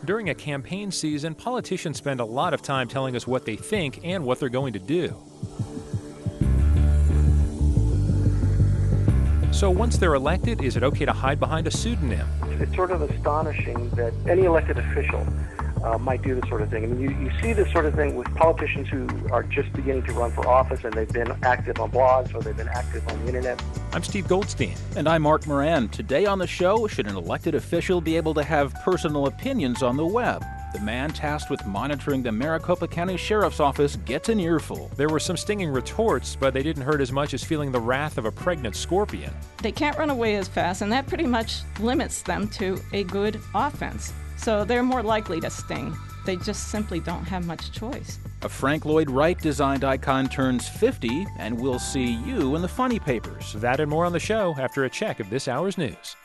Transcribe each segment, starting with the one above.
During a campaign season, politicians spend a lot of time telling us what they think and what they're going to do. So once they're elected, is it okay to hide behind a pseudonym? It's sort of astonishing that any elected official might do this sort of thing. I mean, you see this sort of thing with politicians who are just beginning to run for office and they've been active on blogs or they've been active on the internet. I'm Steve Goldstein. And I'm Mark Moran. Today on the show, should an elected official be able to have personal opinions on the web? The man tasked with monitoring the Maricopa County Sheriff's Office gets an earful. There were some stinging retorts, but they didn't hurt as much as feeling the wrath of a pregnant scorpion. They can't run away as fast, and that pretty much limits them to a good offense. So they're more likely to sting. They just simply don't have much choice. A Frank Lloyd Wright-designed icon turns 50, and we'll see you in the funny papers. That and more on the show after a check of this hour's news.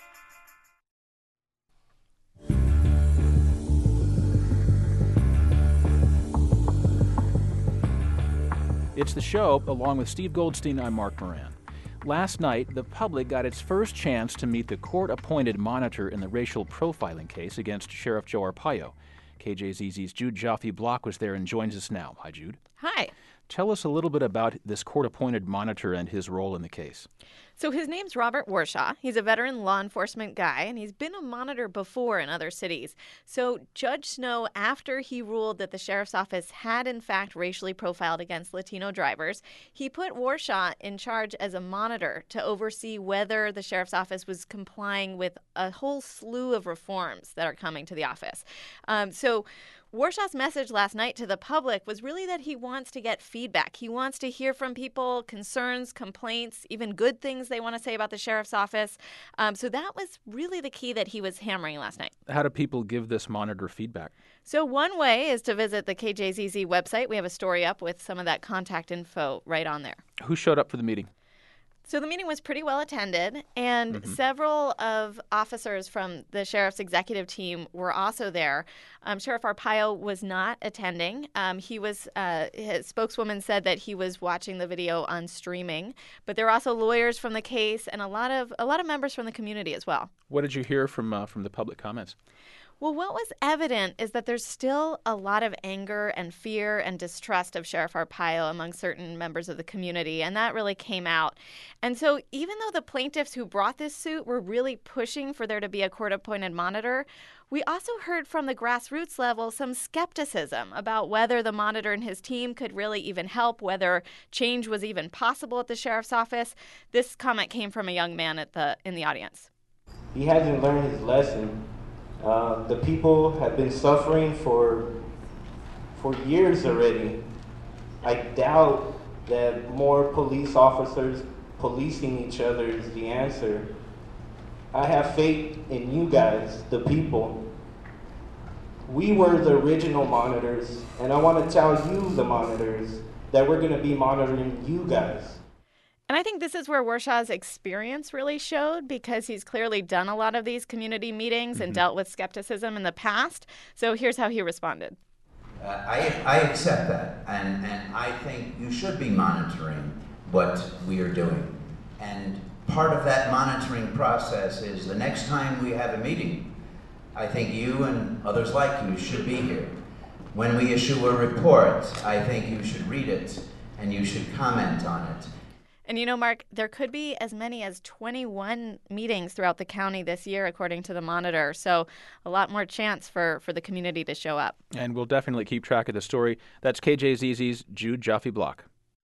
It's the show. Along with Steve Goldstein, I'm Mark Moran. Last night, the public got its first chance to meet the court-appointed monitor in the racial profiling case against Sheriff Joe Arpaio. KJZZ's Jude Joffe-Block was there and joins us now. Hi, Jude. Hi. Tell us a little bit about this court-appointed monitor and his role in the case. So his name's Robert Warshaw. He's a veteran law enforcement guy, and he's been a monitor before in other cities. So Judge Snow, after he ruled that the sheriff's office had in fact racially profiled against Latino drivers, he put Warshaw in charge as a monitor to oversee whether the sheriff's office was complying with a whole slew of reforms that are coming to the office. So Warshaw's message last night to the public was really that he wants to get feedback. He wants to hear from people, concerns, complaints, even good things they want to say about the sheriff's office. So that was really the key that he was hammering last night. How do people give this monitor feedback? So one way is to visit the KJZZ website. We have a story up with some of that contact info right on there. Who showed up for the meeting? So the meeting was pretty well attended, and several of officers from the sheriff's executive team were also there. Sheriff Arpaio was not attending. His spokeswoman said that he was watching the video on streaming, but there were also lawyers from the case and a lot of members from the community as well. What did you hear from the public comments? Well, what was evident is that there's still a lot of anger and fear and distrust of Sheriff Arpaio among certain members of the community, and that really came out. And so even though the plaintiffs who brought this suit were really pushing for there to be a court-appointed monitor, we also heard from the grassroots level some skepticism about whether the monitor and his team could really even help, whether change was even possible at the sheriff's office. This comment came from a young man in the audience. He hasn't learned his lesson. The people have been suffering for years already. I doubt that more police officers policing each other is the answer. I have faith in you guys, the people. We were the original monitors, and I want to tell you, the monitors, that we're going to be monitoring you guys. And I think this is where Warshaw's experience really showed, because he's clearly done a lot of these community meetings and dealt with skepticism in the past. So here's how he responded. I accept that, and I think you should be monitoring what we are doing. And part of that monitoring process is the next time we have a meeting, I think you and others like you should be here. When we issue a report, I think you should read it and you should comment on it. And you know, Mark, there could be as many as 21 meetings throughout the county this year, according to the Monitor. So a lot more chance for the community to show up. And we'll definitely keep track of the story. That's KJZZ's Jude Joffe-Block.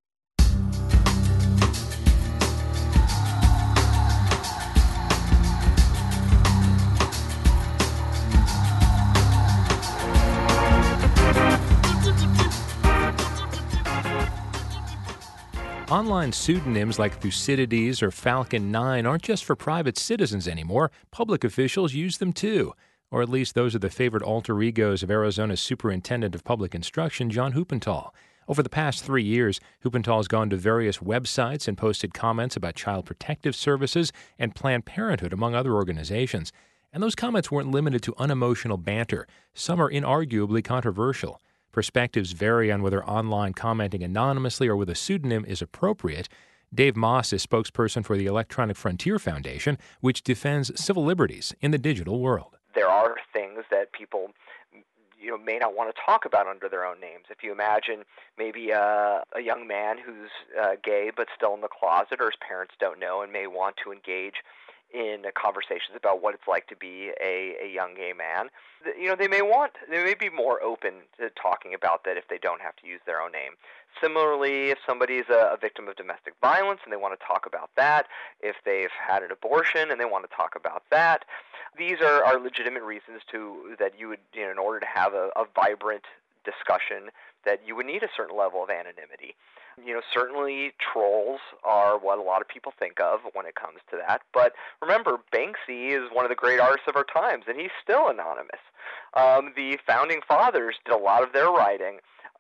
Online pseudonyms like Thucydides or Falcon 9 aren't just for private citizens anymore. Public officials use them too. Or at least those are the favorite alter egos of Arizona's Superintendent of Public Instruction, John Huppenthal. Over the past 3 years, Huppenthal has gone to various websites and posted comments about Child Protective Services and Planned Parenthood, among other organizations. And those comments weren't limited to unemotional banter. Some are inarguably controversial. Perspectives vary on whether online commenting anonymously or with a pseudonym is appropriate. Dave Moss is spokesperson for the Electronic Frontier Foundation, which defends civil liberties in the digital world. There there are things that people may not want to talk about under their own names. If you imagine maybe a young man who's gay but still in the closet, or his parents don't know and may want to engage in conversations about what it's like to be a young gay man, they may be more open to talking about that if they don't have to use their own name. Similarly, if somebody is a victim of domestic violence and they want to talk about that, if they've had an abortion and they want to talk about that, these are legitimate reasons that you would, in order to have a vibrant discussion, that you would need a certain level of anonymity. Certainly trolls are what a lot of people think of when it comes to that. But remember, Banksy is one of the great artists of our times, and he's still anonymous. The founding fathers did a lot of their writing,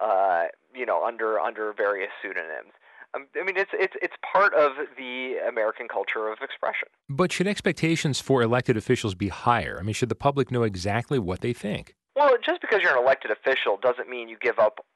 under various pseudonyms. It's part of the American culture of expression. But should expectations for elected officials be higher? Should the public know exactly what they think? Well, just because you're an elected official doesn't mean you give up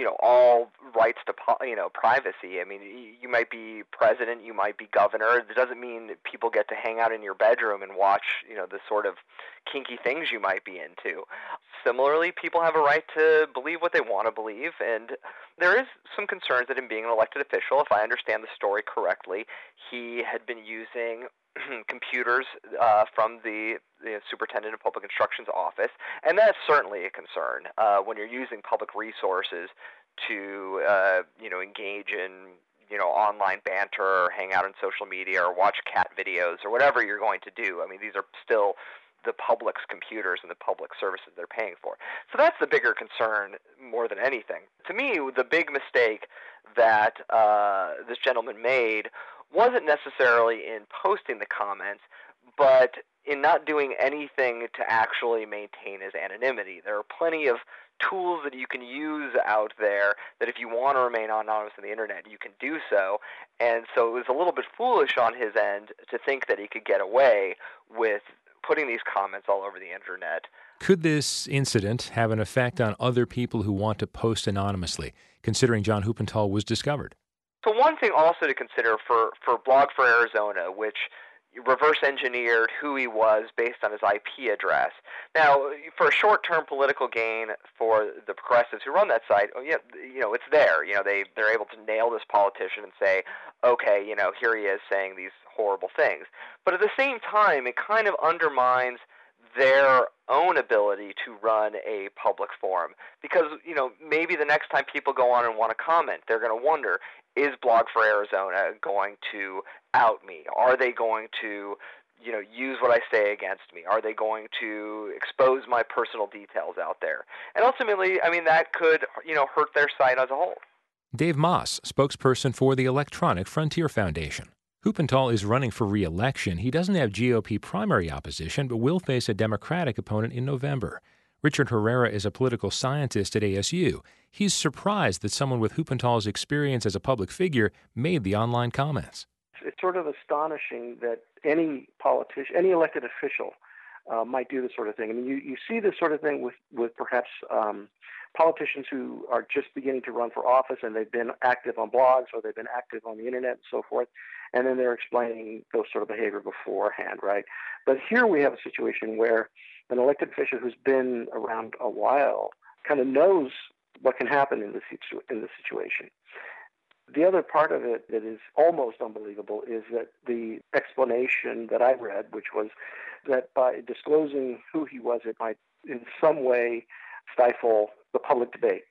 all rights to, privacy. You might be president, you might be governor. It doesn't mean people get to hang out in your bedroom and watch, the sort of kinky things you might be into. Similarly, people have a right to believe what they want to believe, and there is some concerns that in being an elected official, if I understand the story correctly, he had been using computers from the Superintendent of Public Instruction's office, and that's certainly a concern when you're using public resources to engage in online banter or hang out on social media or watch cat videos or whatever you're going to do. These are still the public's computers and the public services they're paying for. So that's the bigger concern more than anything. To me, the big mistake that this gentleman made wasn't necessarily in posting the comments, but in not doing anything to actually maintain his anonymity. There are plenty of tools that you can use out there that if you want to remain anonymous on the internet, you can do so. And so it was a little bit foolish on his end to think that he could get away with putting these comments all over the internet. Could this incident have an effect on other people who want to post anonymously, considering John Huppenthal was discovered? So one thing also to consider for Blog for Arizona, which reverse engineered who he was based on his IP address. Now, for a short-term political gain for the progressives who run that site, it's there. They're able to nail this politician and say, okay, here he is saying these horrible things. But at the same time, it kind of undermines their own ability to run a public forum, because maybe the next time people go on and want to comment, they're going to wonder, is Blog for Arizona going to out me? Are they going to use what I say against me? Are they going to expose my personal details out there? And ultimately, that could hurt their site as a whole. Dave Moss, spokesperson for the Electronic Frontier Foundation. Huppenthal is running for re-election. He doesn't have GOP primary opposition, but will face a Democratic opponent in November. Richard Herrera is a political scientist at ASU. He's surprised that someone with Huppenthal's experience as a public figure made the online comments. It's sort of astonishing that any politician, any elected official might do this sort of thing. You see this sort of thing with perhaps politicians who are just beginning to run for office and they've been active on blogs or they've been active on the internet and so forth, and then they're explaining those sort of behavior beforehand, right? But here we have a situation where an elected official who's been around a while kind of knows what can happen in the situation. The other part of it that is almost unbelievable is that the explanation that I read, which was that by disclosing who he was, it might in some way stifle the public debate.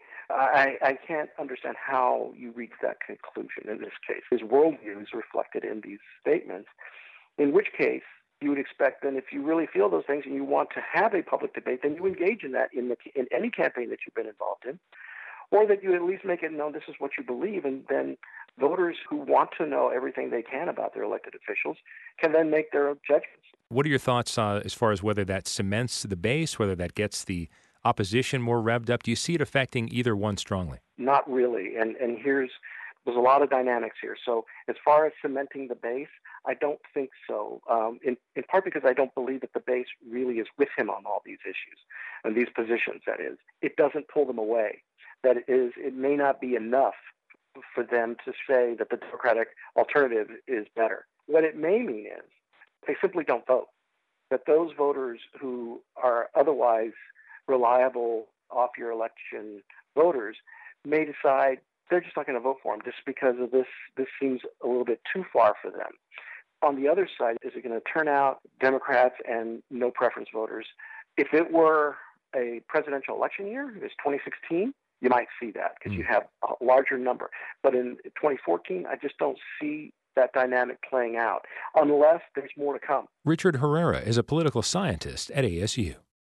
I can't understand how you reach that conclusion in this case. His worldview is reflected in these statements, in which case you would expect then if you really feel those things and you want to have a public debate, then you engage in that in any campaign that you've been involved in, or that you at least make it known this is what you believe, and then voters who want to know everything they can about their elected officials can then make their own judgments. What are your thoughts as far as whether that cements the base, whether that gets the opposition more revved up? Do you see it affecting either one strongly? Not really, and there's a lot of dynamics here. So as far as cementing the base, I don't think so, in part because I don't believe that the base really is with him on all these issues and these positions, that is. It doesn't pull them away. It may not be enough for them to say that the Democratic alternative is better. What it may mean is they simply don't vote. that those voters who are otherwise reliable off-your-election voters may decide they're just not going to vote for him just because of this seems a little bit too far for them. On the other side, is it going to turn out Democrats and no preference voters? If it were a presidential election year, it was 2016, you might see that because you have a larger number. But in 2014, I just don't see that dynamic playing out unless there's more to come. Richard Herrera is a political scientist at ASU.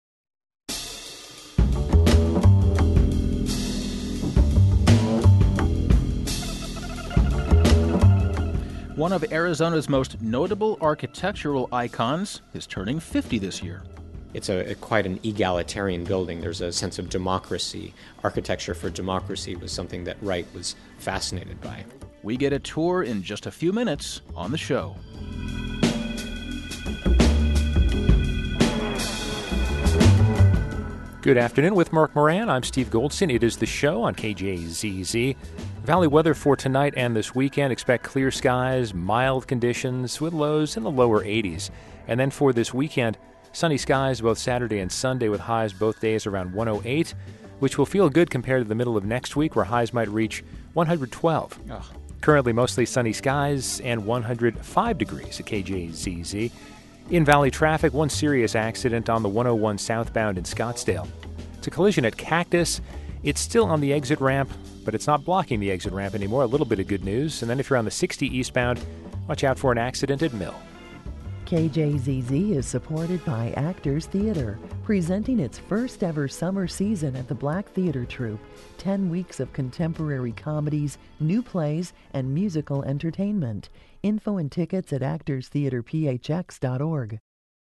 One of Arizona's most notable architectural icons is turning 50 this year. It's quite an egalitarian building. There's a sense of democracy. Architecture for democracy was something that Wright was fascinated by. We get a tour in just a few minutes on the show. Good afternoon with Mark Moran. I'm Steve Goldstein. It is the show on KJZZ. Valley weather for tonight and this weekend. Expect clear skies, mild conditions with lows in the lower 80s. And then for this weekend, sunny skies both Saturday and Sunday with highs both days around 108, which will feel good compared to the middle of next week where highs might reach 112. Oh. Currently mostly sunny skies and 105 degrees at KJZZ. In Valley traffic, one serious accident on the 101 southbound in Scottsdale. It's a collision at Cactus. It's still on the exit ramp, but it's not blocking the exit ramp anymore. A little bit of good news. And then if you're on the 60 eastbound, watch out for an accident at Mill. KJZZ is supported by Actors Theater, presenting its first ever summer season at the Black Theater Troupe. 10 weeks of contemporary comedies, new plays, and musical entertainment. Info and tickets at actorstheaterphx.org.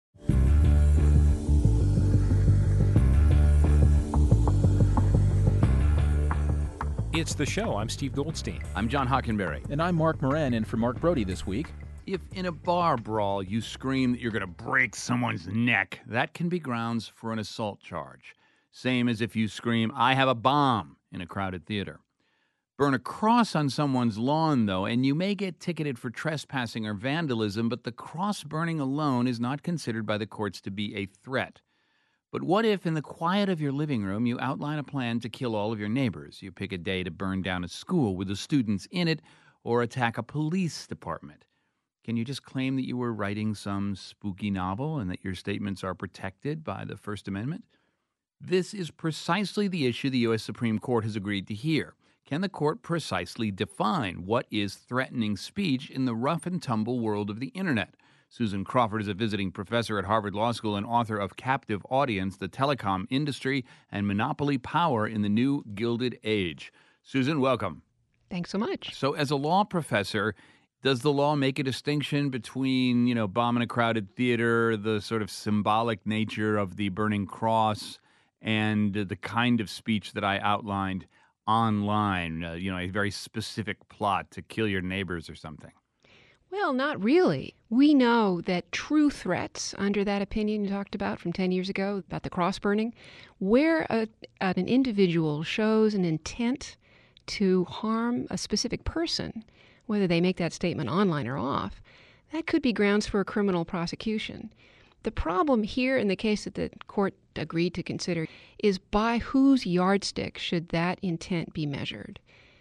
It's the show. I'm Steve Goldstein. I'm John Hockenberry. And I'm Mark Moran in for Mark Brody this week. If in a bar brawl you scream that you're going to break someone's neck, that can be grounds for an assault charge. Same as if you scream, "I have a bomb," in a crowded theater. Burn a cross on someone's lawn, though, and you may get ticketed for trespassing or vandalism, but the cross burning alone is not considered by the courts to be a threat. But what if, in the quiet of your living room, you outline a plan to kill all of your neighbors? You pick a day to burn down a school with the students in it or attack a police department. Can you just claim that you were writing some spooky novel and that your statements are protected by the First Amendment? This is precisely the issue the U.S. Supreme Court has agreed to hear. Can the court precisely define what is threatening speech in the rough-and-tumble world of the Internet? Susan Crawford is a visiting professor at Harvard Law School and author of Captive Audience, the Telecom Industry, and Monopoly Power in the New Gilded Age. Susan, welcome. Thanks so much. So as a law professor, does the law make a distinction between, bombing a crowded theater, the sort of symbolic nature of the burning cross, and the kind of speech that I outlined online, a very specific plot to kill your neighbors or something? Well, not really. We know that true threats, under that opinion you talked about from 10 years ago, about the cross burning, where an individual shows an intent to harm a specific person, whether they make that statement online or off, that could be grounds for a criminal prosecution. The problem here in the case that the court agreed to consider is by whose yardstick should that intent be measured.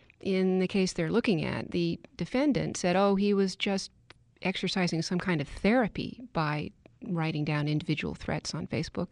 In the case they're looking at, the defendant said, he was just exercising some kind of therapy by writing down individual threats on Facebook.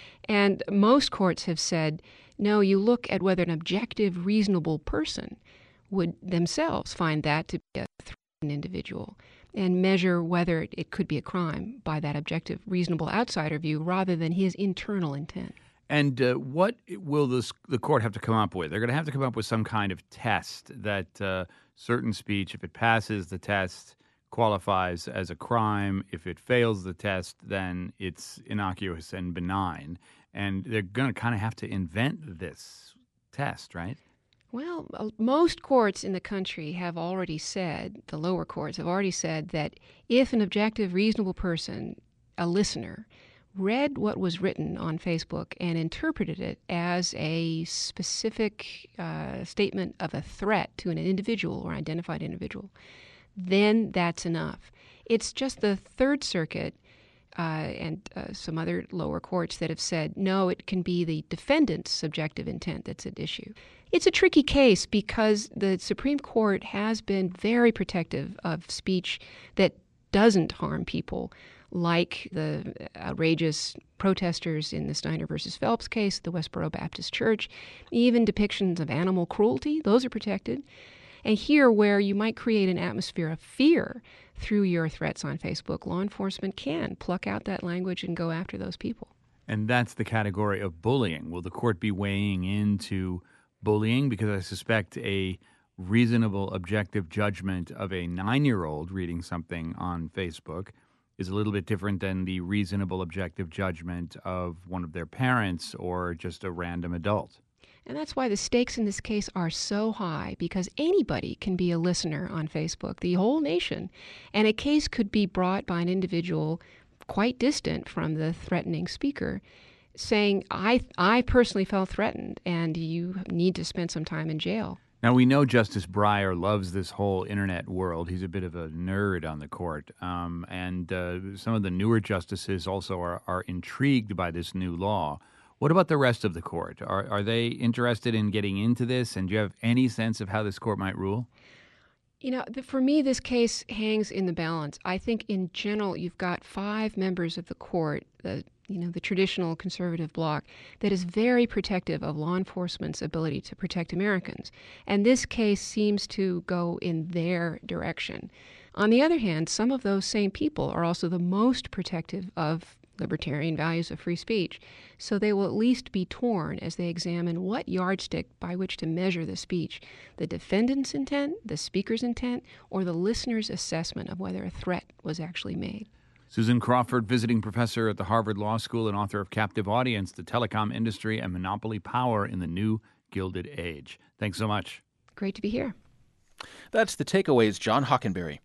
And most courts have said, no, you look at whether an objective, reasonable person would themselves find that to be a threat to an individual and measure whether it could be a crime by that objective, reasonable outsider view rather than his internal intent. And what will the court have to come up with? They're going to have to come up with some kind of test that certain speech, if it passes the test, qualifies as a crime. If it fails the test, then it's innocuous and benign. And they're going to kind of have to invent this test, right? Well, most courts in the country have already said, the lower courts have already said that if an objective, reasonable person, a listener, read what was written on Facebook and interpreted it as a specific statement of a threat to an individual or identified individual, then that's enough. It's just the Third Circuit and some other lower courts that have said, no, it can be the defendant's subjective intent that's at issue. It's a tricky case because the Supreme Court has been very protective of speech that doesn't harm people, like the outrageous protesters in the Steiner versus Phelps case, the Westboro Baptist Church, even depictions of animal cruelty, those are protected. And here, where you might create an atmosphere of fear through your threats on Facebook, law enforcement can pluck out that language and go after those people. And that's the category of bullying. Will the court be weighing into bullying? Because I suspect a reasonable, objective judgment of a 9-year-old reading something on Facebook is a little bit different than the reasonable, objective judgment of one of their parents or just a random adult. And that's why the stakes in this case are so high, because anybody can be a listener on Facebook, the whole nation. And a case could be brought by an individual quite distant from the threatening speaker, saying, I personally felt threatened, and you need to spend some time in jail. Now, we know Justice Breyer loves this whole internet world. He's a bit of a nerd on the court. And some of the newer justices also are intrigued by this new law. What about the rest of the court? Are they interested in getting into this? And do you have any sense of how this court might rule? You know, for me, this case hangs in the balance. I think in general, you've got 5 members of the court, the traditional conservative bloc, that is very protective of law enforcement's ability to protect Americans. And this case seems to go in their direction. On the other hand, some of those same people are also the most protective of libertarian values of free speech. So they will at least be torn as they examine what yardstick by which to measure the speech, the defendant's intent, the speaker's intent, or the listener's assessment of whether a threat was actually made. Susan Crawford, visiting professor at the Harvard Law School and author of Captive Audience, The Telecom Industry and Monopoly Power in the New Gilded Age. Thanks so much. Great to be here. That's The Takeaways, John Hockenberry.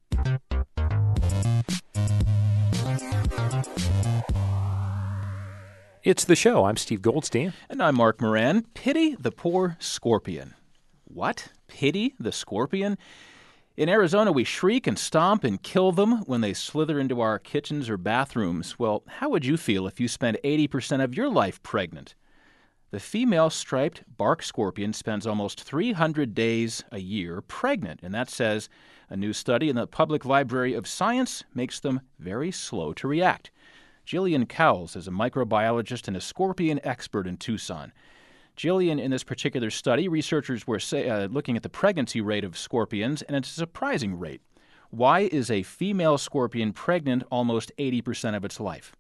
It's The Show. I'm Steve Goldstein. And I'm Mark Moran. Pity the poor scorpion. What? Pity the scorpion? In Arizona, we shriek and stomp and kill them when they slither into our kitchens or bathrooms. Well, how would you feel if you spent 80% of your life pregnant? The female striped bark scorpion spends almost 300 days a year pregnant, and that says a new study in the Public Library of Science makes them very slow to react. Jillian Cowles is a microbiologist and a scorpion expert in Tucson. Jillian, in this particular study, researchers were looking at the pregnancy rate of scorpions, and it's a surprising rate. Why is a female scorpion pregnant almost 80% of its life?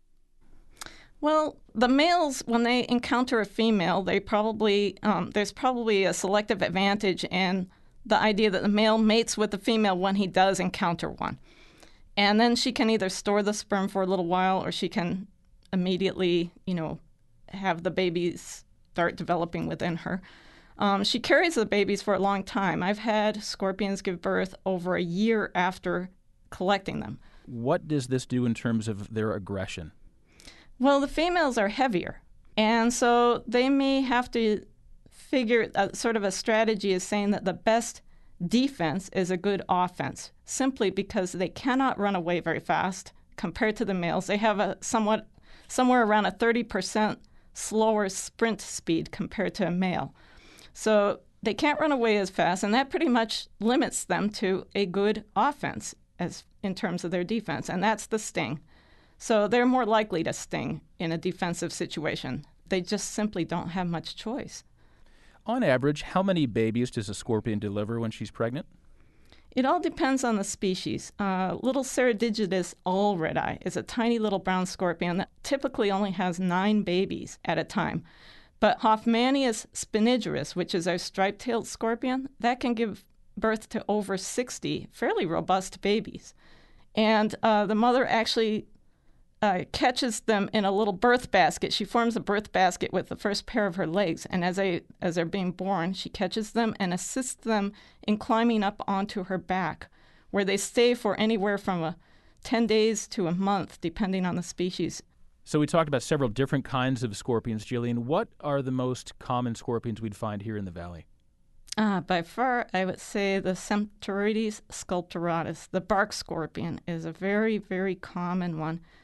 Well, the males, when they encounter a female, they probably there's probably a selective advantage in the idea that the male mates with the female when he does encounter one. And then she can either store the sperm for a little while, or she can immediately, have the babies start developing within her. She carries the babies for a long time. I've had scorpions give birth over a year after collecting them. What does this do in terms of their aggression? Well, the females are heavier, and so they may have to figure sort of a strategy is saying that the best defense is a good offense, simply because they cannot run away very fast compared to the males. They have somewhere around a 30% slower sprint speed compared to a male. So they can't run away as fast, and that pretty much limits them to a good offense as in terms of their defense, and that's the sting. So they're more likely to sting in a defensive situation. They just simply don't have much choice. On average, how many babies does a scorpion deliver when she's pregnant? It all depends on the species. Little Ceredigitis allredi is a tiny little brown scorpion that typically only has 9 babies at a time. But Hoffmannius spinigerus, which is our striped-tailed scorpion, that can give birth to over 60 fairly robust babies. And the mother actually catches them in a little birth basket. She forms a birth basket with the first pair of her legs, and as they're being born, she catches them and assists them in climbing up onto her back, where they stay for anywhere from 10 days to a month, depending on the species. So we talked about several different kinds of scorpions, Jillian. What are the most common scorpions we'd find here in the valley? By far, I would say the Centauroides sculpturatus, the bark scorpion, is a very, very common one.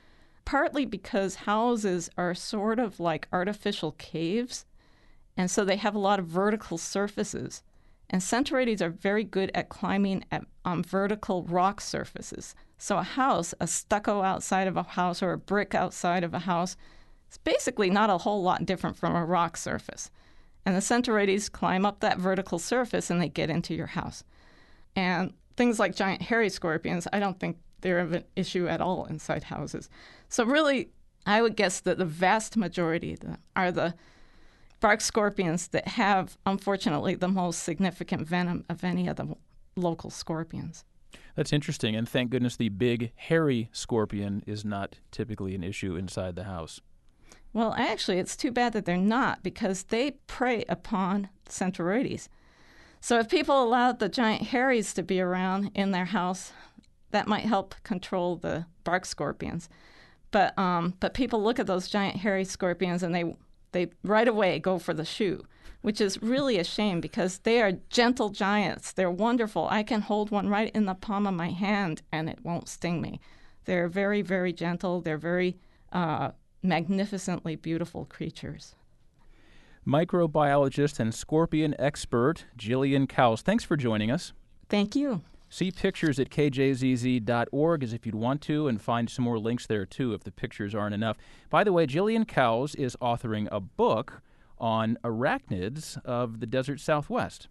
partly because houses are sort of like artificial caves, and so they have a lot of vertical surfaces. And Centroides are very good at climbing on vertical rock surfaces. So a house, a stucco outside of a house or a brick outside of a house, it's basically not a whole lot different from a rock surface. And the Centroides climb up that vertical surface and they get into your house. And things like giant hairy scorpions, I don't think they're an issue at all inside houses. So really, I would guess that the vast majority are the bark scorpions that have, unfortunately, the most significant venom of any of the local scorpions. That's interesting, and thank goodness the big hairy scorpion is not typically an issue inside the house. Well, actually, it's too bad that they're not, because they prey upon Centroides. So if people allowed the giant hairies to be around in their house, that might help control the bark scorpions. But people look at those giant hairy scorpions and they right away go for the shoe, which is really a shame because they are gentle giants. They're wonderful. I can hold one right in the palm of my hand and it won't sting me. They're very, very gentle. They're very magnificently beautiful creatures. Microbiologist and scorpion expert Gillian Kous, thanks for joining us. Thank you. See pictures at kjzz.org as if you'd want to, and find some more links there, too, if the pictures aren't enough. By the way, Gillian Kous is authoring a book on arachnids of the desert Southwest.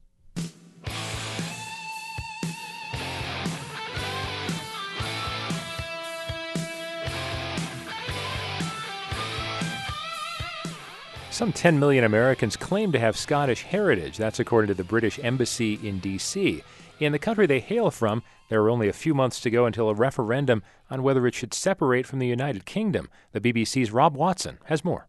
Some 10 million Americans claim to have Scottish heritage. That's according to the British Embassy in D.C. In the country they hail from, there are only a few months to go until a referendum on whether it should separate from the United Kingdom. The BBC's Rob Watson has more.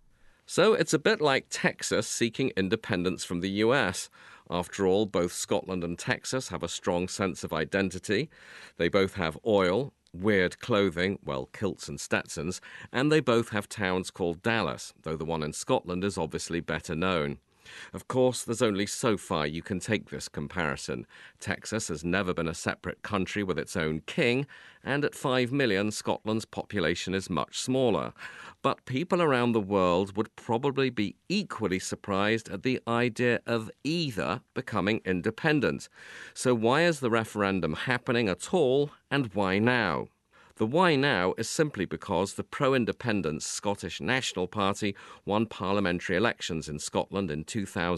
So it's a bit like Texas seeking independence from the U.S. After all, both Scotland and Texas have a strong sense of identity. They both have oil, weird clothing, well, kilts and Stetsons, and they both have towns called Dallas, though the one in Scotland is obviously better known. Of course, there's only so far you can take this comparison. Texas has never been a separate country with its own king, and at 5 million, Scotland's population is much smaller. But people around the world would probably be equally surprised at the idea of either becoming independent. So why is the referendum happening at all, and why now? The why now is simply because the pro-independence Scottish National Party won parliamentary elections in Scotland in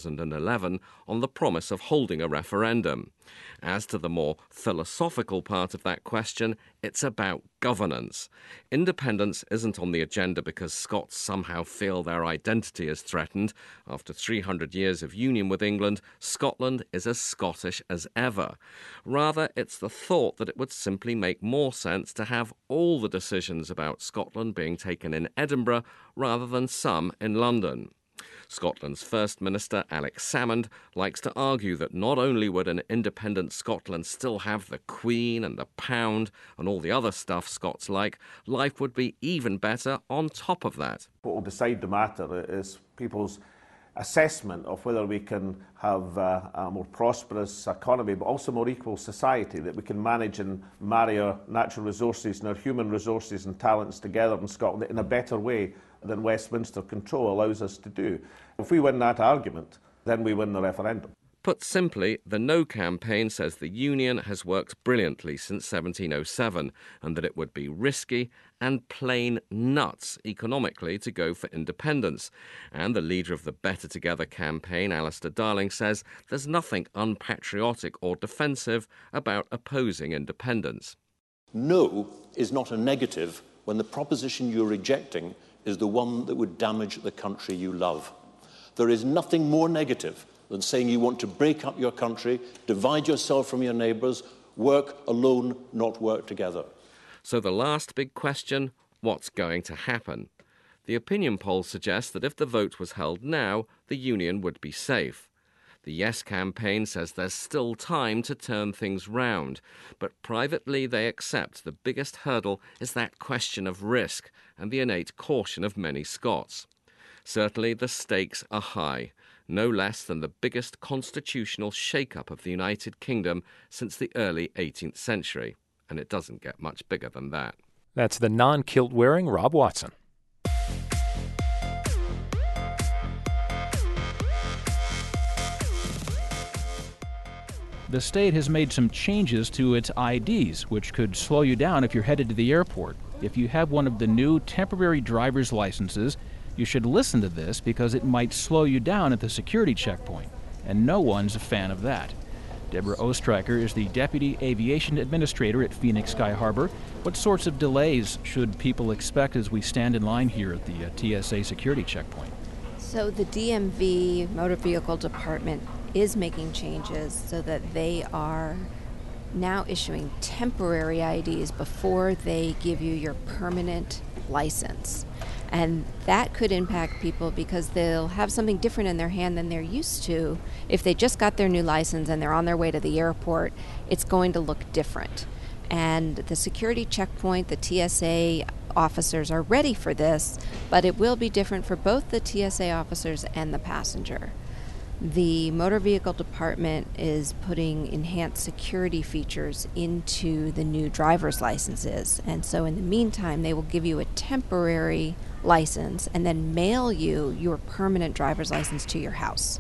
2011 on the promise of holding a referendum. As to the more philosophical part of that question, it's about governance. Independence isn't on the agenda because Scots somehow feel their identity is threatened. After 300 years of union with England, Scotland is as Scottish as ever. Rather, it's the thought that it would simply make more sense to have all the decisions about Scotland being taken in Edinburgh rather than some in London. Scotland's First Minister, Alex Salmond, likes to argue that not only would an independent Scotland still have the Queen and the pound and all the other stuff Scots like, life would be even better on top of that. What will decide the matter is people's assessment of whether we can have a more prosperous economy, but also more equal society, that we can manage and marry our natural resources and our human resources and talents together in Scotland in a better way than Westminster control allows us to do. If we win that argument, then we win the referendum. Put simply, the No campaign says the Union has worked brilliantly since 1707 and that it would be risky and plain nuts economically to go for independence. And the leader of the Better Together campaign, Alistair Darling, says there's nothing unpatriotic or defensive about opposing independence. No is not a negative when the proposition you're rejecting is the one that would damage the country you love. There is nothing more negative than saying you want to break up your country, divide yourself from your neighbours, work alone, not work together. So the last big question, what's going to happen? The opinion polls suggest that if the vote was held now, the Union would be safe. The Yes campaign says there's still time to turn things round, but privately they accept the biggest hurdle is that question of risk and the innate caution of many Scots. Certainly the stakes are high, no less than the biggest constitutional shake-up of the United Kingdom since the early 18th century, and it doesn't get much bigger than that. That's the non-kilt-wearing Rob Watson. The state has made some changes to its IDs, which could slow you down if you're headed to the airport. If you have one of the new temporary driver's licenses, you should listen to this because it might slow you down at the security checkpoint, and no one's a fan of that. Deborah Ostreicher is the Deputy Aviation Administrator at Phoenix Sky Harbor. What sorts of delays should people expect as we stand in line here at the TSA security checkpoint? So the DMV Motor Vehicle Department is making changes so that they are now issuing temporary IDs before they give you your permanent license. And that could impact people because they'll have something different in their hand than they're used to. If they just got their new license and they're on their way to the airport, it's going to look different. And the security checkpoint, the TSA officers are ready for this, but it will be different for both the TSA officers and the passenger. The Motor Vehicle Department is putting enhanced security features into the new driver's licenses. And so in the meantime, they will give you a temporary license and then mail you your permanent driver's license to your house.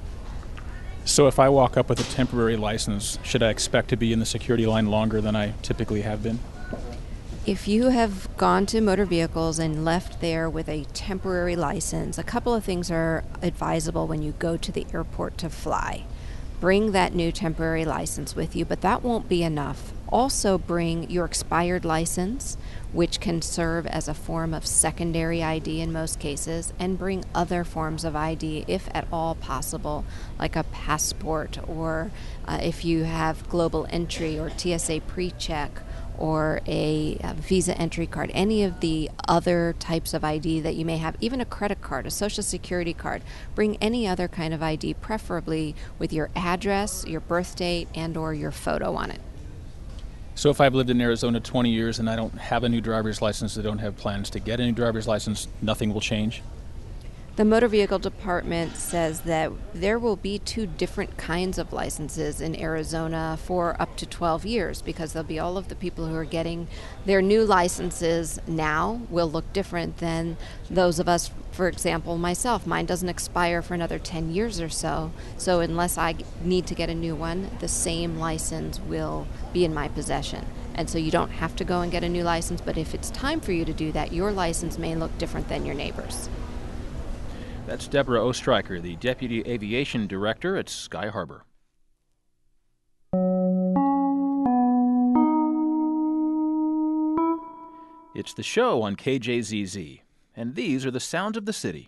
So if I walk up with a temporary license, should I expect to be in the security line longer than I typically have been? If you have gone to motor vehicles and left there with a temporary license, a couple of things are advisable when you go to the airport to fly. Bring that new temporary license with you, but that won't be enough. Also bring your expired license, which can serve as a form of secondary ID in most cases, and bring other forms of ID if at all possible, like a passport or if you have global entry or TSA pre-check or a Visa entry card, any of the other types of ID that you may have, even a credit card, a social security card. Bring any other kind of ID, preferably with your address, your birth date, and or your photo on it. So if I've lived in Arizona 20 years and I don't have a new driver's license, I don't have plans to get a new driver's license, nothing will change? The Motor Vehicle Department says that there will be two different kinds of licenses in Arizona for up to 12 years because there'll be all of the people who are getting their new licenses now will look different than those of us, for example, myself. Mine doesn't expire for another 10 years or so. So unless I need to get a new one, the same license will be in my possession. And so you don't have to go and get a new license, but if it's time for you to do that, your license may look different than your neighbor's. That's Deborah Ostreicher, the Deputy Aviation Director at Sky Harbor. It's the show on KJZZ, and these are the sounds of the city.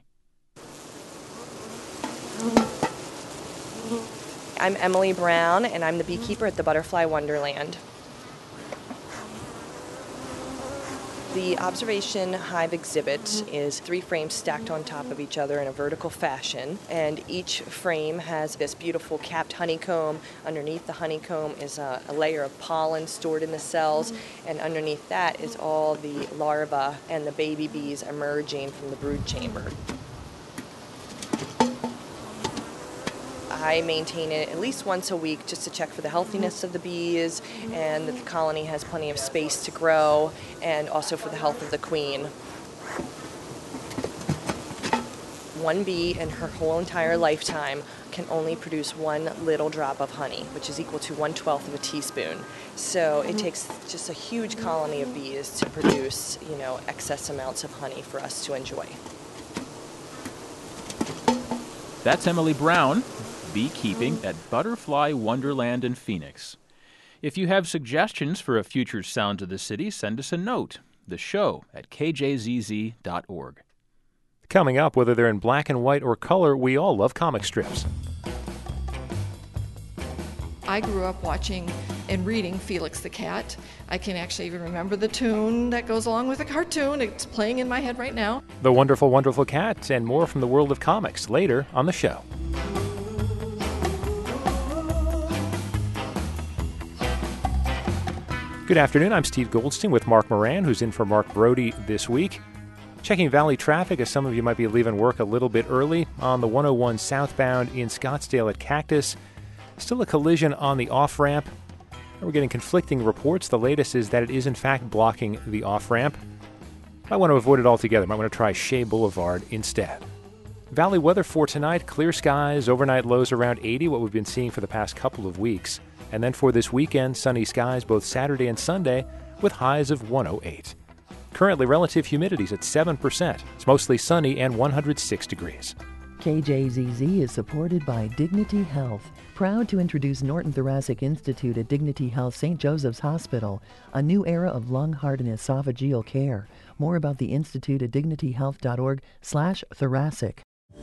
I'm Emily Brown, and I'm the beekeeper at the Butterfly Wonderland. The observation hive exhibit is 3 frames stacked on top of each other in a vertical fashion, and each frame has this beautiful capped honeycomb. Underneath the honeycomb is a layer of pollen stored in the cells, and underneath that is all the larvae and the baby bees emerging from the brood chamber. I maintain it at least once a week just to check for the healthiness of the bees and that the colony has plenty of space to grow, and also for the health of the queen. One bee in her whole entire lifetime can only produce 1 little drop of honey, which is equal to 1/12 of a teaspoon. So it takes just a huge colony of bees to produce, excess amounts of honey for us to enjoy. That's Emily Brown, beekeeping at Butterfly Wonderland in Phoenix. If you have suggestions for a future Sounds of the City, send us a note. The show at kjzz.org. Coming up, whether they're in black and white or color, we all love comic strips. I grew up watching and reading Felix the Cat. I can actually even remember the tune that goes along with the cartoon. It's playing in my head right now. The Wonderful, Wonderful Cat, and more from the world of comics later on the show. Good afternoon, I'm Steve Goldstein with Mark Moran, who's in for Mark Brody this week. Checking Valley traffic, as some of you might be leaving work a little bit early, on the 101 southbound in Scottsdale at Cactus. Still a collision on the off-ramp. We're getting conflicting reports. The latest is that it is in fact blocking the off-ramp. Might want to avoid it altogether. Might want to try Shea Boulevard instead. Valley weather for tonight, clear skies, overnight lows around 80, what we've been seeing for the past couple of weeks. And then for this weekend, sunny skies both Saturday and Sunday with highs of 108. Currently, relative humidity's at 7%. It's mostly sunny and 106 degrees. KJZZ is supported by Dignity Health, proud to introduce Norton Thoracic Institute at Dignity Health St. Joseph's Hospital, a new era of lung, heart, and esophageal care. More about the Institute at dignityhealth.org/thoracic.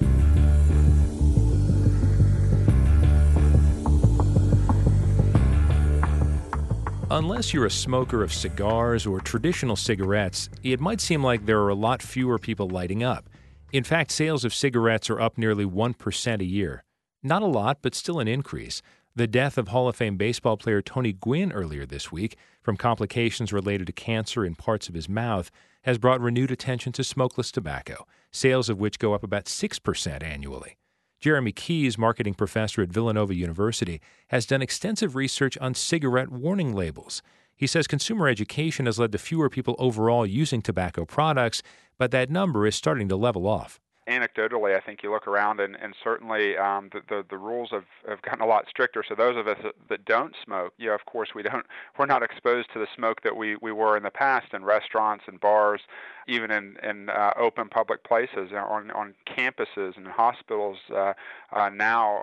Unless you're a smoker of cigars or traditional cigarettes, it might seem like there are a lot fewer people lighting up. In fact, sales of cigarettes are up nearly 1% a year. Not a lot, but still an increase. The death of Hall of Fame baseball player Tony Gwynn earlier this week from complications related to cancer in parts of his mouth has brought renewed attention to smokeless tobacco, sales of which go up about 6% annually. Jeremy Keyes, marketing professor at Villanova University, has done extensive research on cigarette warning labels. He says consumer education has led to fewer people overall using tobacco products, but that number is starting to level off. Anecdotally, I think you look around and certainly the rules have gotten a lot stricter. So those of us that don't smoke, of course we're not exposed to the smoke that we were in the past in restaurants and bars, even in open public places, on campuses and hospitals. Now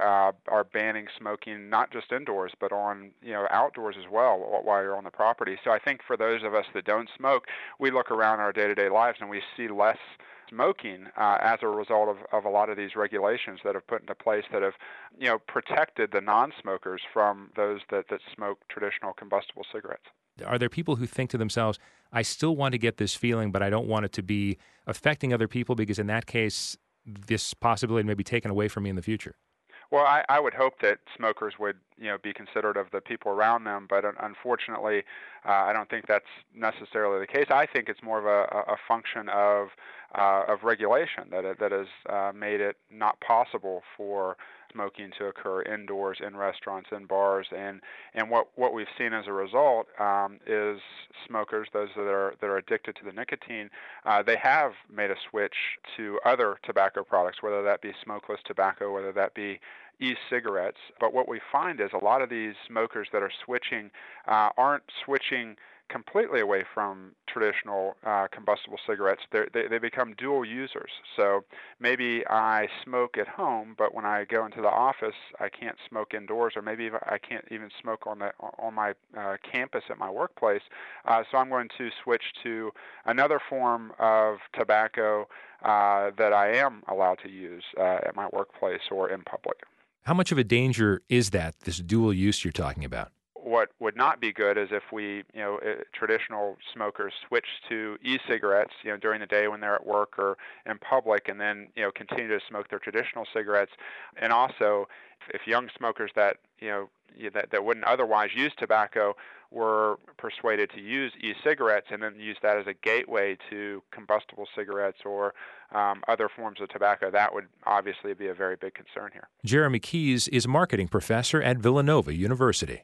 are banning smoking not just indoors but on outdoors as well while you're on the property. So I think for those of us that don't smoke, we look around our day-to-day lives and we see less smoking as a result of a lot of these regulations that have put into place that have protected the non-smokers from those that smoke traditional combustible cigarettes. Are there people who think to themselves, I still want to get this feeling, but I don't want it to be affecting other people because in that case, this possibility may be taken away from me in the future? Well, I would hope that smokers would, be considerate of the people around them, but unfortunately, I don't think that's necessarily the case. I think it's more of a function of regulation that has made it not possible for smoking to occur indoors, in restaurants, in bars, and what we've seen as a result is smokers, those that are addicted to the nicotine, they have made a switch to other tobacco products, whether that be smokeless tobacco, whether that be e-cigarettes. But what we find is a lot of these smokers that are switching aren't switching completely away from traditional combustible cigarettes. They become dual users. So maybe I smoke at home, but when I go into the office, I can't smoke indoors, or maybe I can't even smoke on my campus at my workplace. So I'm going to switch to another form of tobacco that I am allowed to use at my workplace or in public. How much of a danger is that, this dual use you're talking about? What would not be good is if we, traditional smokers switch to e-cigarettes, during the day when they're at work or in public, and then, continue to smoke their traditional cigarettes. And also, if young smokers that wouldn't otherwise use tobacco were persuaded to use e-cigarettes and then use that as a gateway to combustible cigarettes or other forms of tobacco, that would obviously be a very big concern here. Jeremy Keyes is a marketing professor at Villanova University.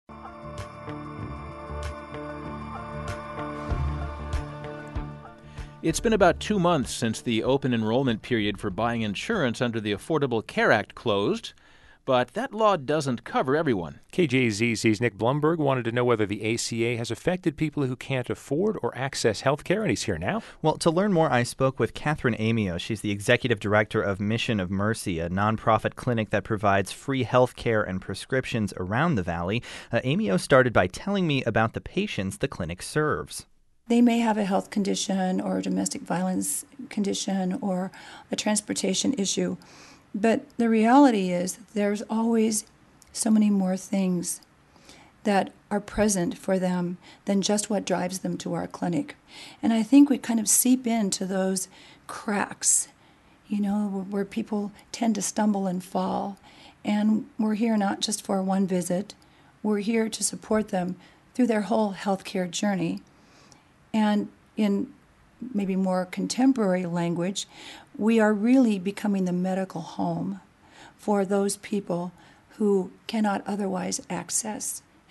It's been about 2 months since the open enrollment period for buying insurance under the Affordable Care Act closed, but that law doesn't cover everyone. KJZZ's Nick Blumberg wanted to know whether the ACA has affected people who can't afford or access health care, and he's here now. Well, to learn more, I spoke with Catherine Amio. She's the executive director of Mission of Mercy, a nonprofit clinic that provides free health care and prescriptions around the Valley. Amio started by telling me about the patients the clinic serves. They may have a health condition or a domestic violence condition or a transportation issue, but the reality is there's always so many more things that are present for them than just what drives them to our clinic. And I think we kind of seep into those cracks, where people tend to stumble and fall. And we're here not just for one visit, we're here to support them through their whole healthcare journey. And in maybe more contemporary language, we are really becoming the medical home for those people who cannot otherwise access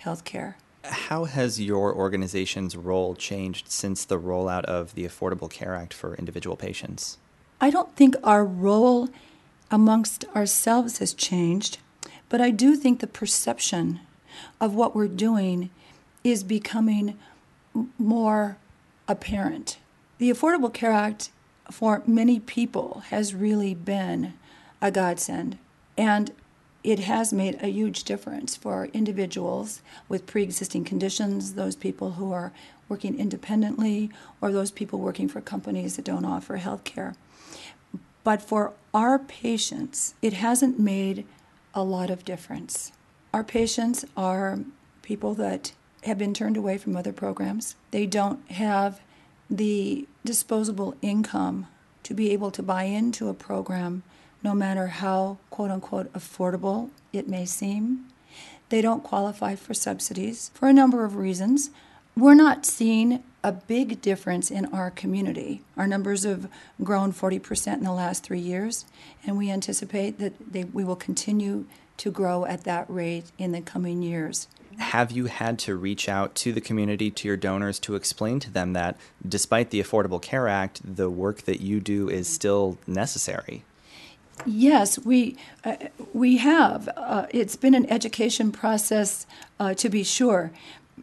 health care. How has your organization's role changed since the rollout of the Affordable Care Act for individual patients? I don't think our role amongst ourselves has changed, but I do think the perception of what we're doing is becoming more apparent. The Affordable Care Act for many people has really been a godsend, and it has made a huge difference for individuals with pre-existing conditions, those people who are working independently, or those people working for companies that don't offer health care. But for our patients, it hasn't made a lot of difference. Our patients are people that have been turned away from other programs. They don't have the disposable income to be able to buy into a program, no matter how, quote-unquote, affordable it may seem. They don't qualify for subsidies for a number of reasons. We're not seeing a big difference in our community. Our numbers have grown 40% in the last 3 years, and we anticipate that we will continue to grow at that rate in the coming years. Have you had to reach out to the community, to your donors, to explain to them that despite the Affordable Care Act, the work that you do is still necessary? Yes, we have. It's been an education process, to be sure.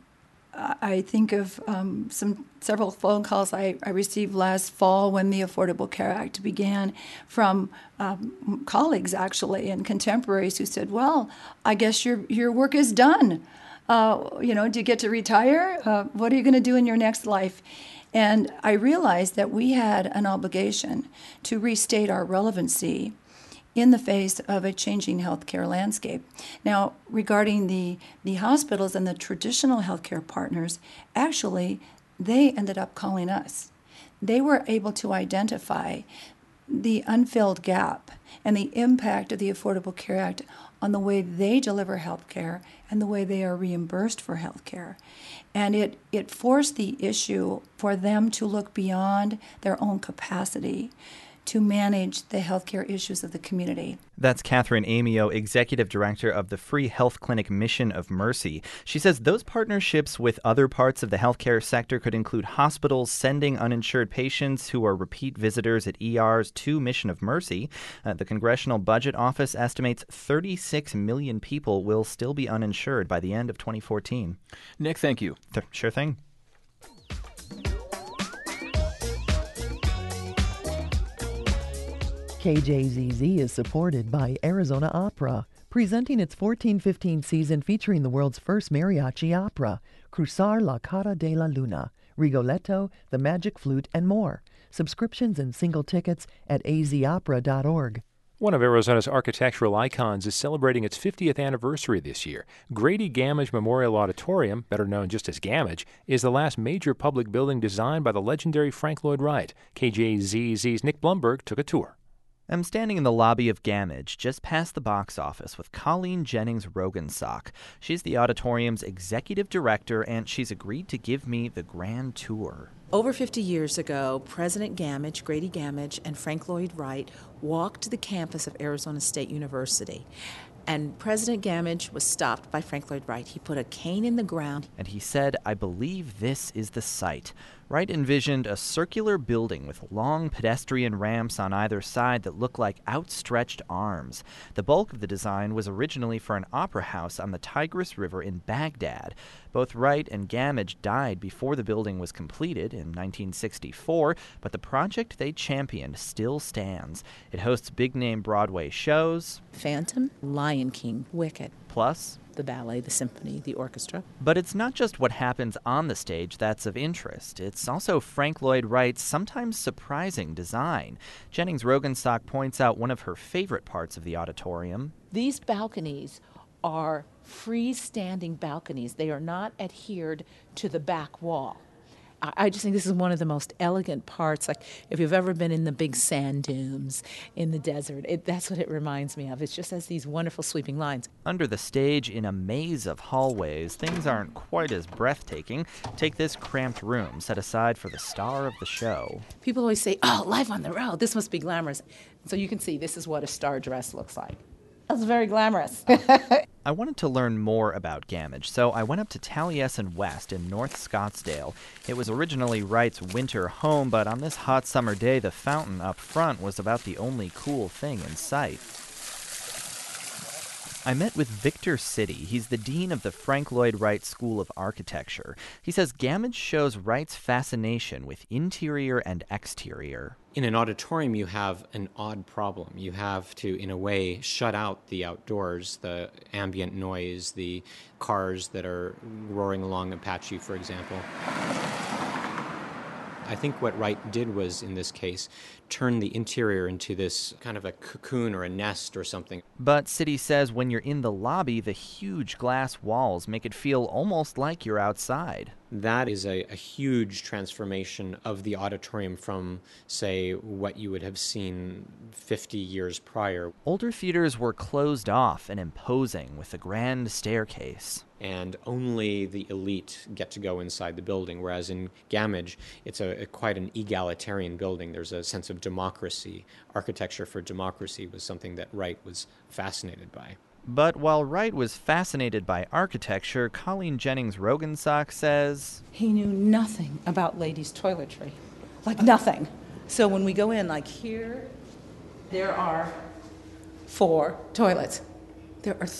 I think of several phone calls I received last fall when the Affordable Care Act began from colleagues, actually, and contemporaries who said, well, I guess your work is done. Do you get to retire? What are you going to do in your next life? And I realized that we had an obligation to restate our relevancy in the face of a changing healthcare landscape. Now, regarding the hospitals and the traditional healthcare partners, actually, they ended up calling us. They were able to identify the unfilled gap and the impact of the Affordable Care Act on the way they deliver healthcare and the way they are reimbursed for healthcare. And it forced the issue for them to look beyond their own capacity to manage the healthcare issues of the community. That's Catherine Amiot, Executive Director of the Free Health Clinic Mission of Mercy. She says those partnerships with other parts of the healthcare sector could include hospitals sending uninsured patients who are repeat visitors at ERs to Mission of Mercy. The Congressional Budget Office estimates 36 million people will still be uninsured by the end of 2014. Nick, thank you. Sure thing. KJZZ is supported by Arizona Opera, presenting its 14-15 season featuring the world's first mariachi opera, Cruzar la Cara de la Luna, Rigoletto, The Magic Flute, and more. Subscriptions and single tickets at azopera.org. One of Arizona's architectural icons is celebrating its 50th anniversary this year. Grady Gamage Memorial Auditorium, better known just as Gamage, is the last major public building designed by the legendary Frank Lloyd Wright. KJZZ's Nick Blumberg took a tour. I'm standing in the lobby of Gamage, just past the box office, with Colleen Jennings-Rogensock. She's the auditorium's executive director, and she's agreed to give me the grand tour. Over 50 years ago, President Gamage, Grady Gamage, and Frank Lloyd Wright walked the campus of Arizona State University. And President Gamage was stopped by Frank Lloyd Wright. He put a cane in the ground. And he said, "I believe this is the site." Wright envisioned a circular building with long pedestrian ramps on either side that looked like outstretched arms. The bulk of the design was originally for an opera house on the Tigris River in Baghdad. Both Wright and Gamage died before the building was completed in 1964, but the project they championed still stands. It hosts big-name Broadway shows, Phantom, Lion King, Wicked, plus the ballet, the symphony, the orchestra. But it's not just what happens on the stage that's of interest. It's also Frank Lloyd Wright's sometimes surprising design. Jennings-Rogensock points out one of her favorite parts of the auditorium. These balconies are freestanding balconies. They are not adhered to the back wall. I just think this is one of the most elegant parts. Like if you've ever been in the big sand dunes in the desert, that's what it reminds me of. It just has these wonderful sweeping lines. Under the stage, in a maze of hallways, things aren't quite as breathtaking. Take this cramped room set aside for the star of the show. People always say, "Oh, life on the road, this must be glamorous." So you can see this is what a star dress looks like. That's very glamorous. I wanted to learn more about Gamage, so I went up to Taliesin West in North Scottsdale. It was originally Wright's winter home, but on this hot summer day, the fountain up front was about the only cool thing in sight. I met with Victor City. He's the dean of the Frank Lloyd Wright School of Architecture. He says Gamage shows Wright's fascination with interior and exterior. In an auditorium, you have an odd problem. You have to, in a way, shut out the outdoors, the ambient noise, the cars that are roaring along Apache, for example. I think what Wright did was, in this case, turn the interior into this kind of a cocoon or a nest or something. But City says when you're in the lobby, the huge glass walls make it feel almost like you're outside. That is a huge transformation of the auditorium from, say, what you would have seen 50 years prior. Older theaters were closed off and imposing with a grand staircase. And only the elite get to go inside the building, whereas in Gamage, it's quite an egalitarian building. There's a sense of democracy. Architecture for democracy was something that Wright was fascinated by. But while Wright was fascinated by architecture, Colleen Jennings-Rogensock says he knew nothing about ladies' toiletry. Like nothing. So when we go in, like here, there are 4 toilets. There are